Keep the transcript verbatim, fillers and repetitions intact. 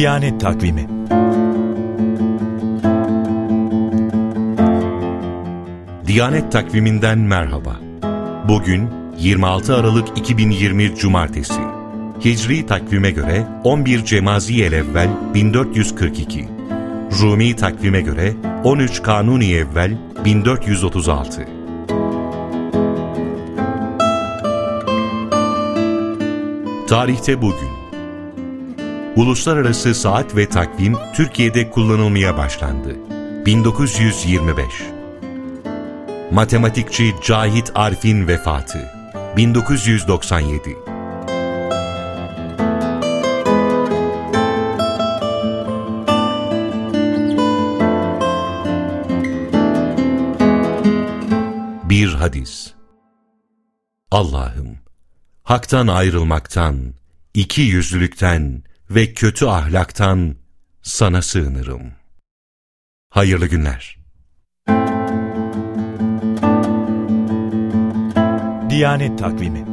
Diyanet Takvimi. Diyanet Takviminden merhaba. Bugün yirmi altı Aralık iki bin yirmi Cumartesi. Hicri takvime göre on bir Cemaziyel-Evvel bin dört yüz kırk iki. Rumi takvime göre on üç Kanuni-Evvel bin dört yüz otuz altı. Tarihte bugün. Uluslararası saat ve takvim Türkiye'de kullanılmaya başlandı. bin dokuz yüz yirmi beş. Matematikçi Cahit Arif'in vefatı. bin dokuz yüz doksan yedi. Bir hadis. Allah'ım, haktan ayrılmaktan, iki yüzlülükten ve kötü ahlaktan sana sığınırım. Hayırlı günler. Diyanet Takvimi.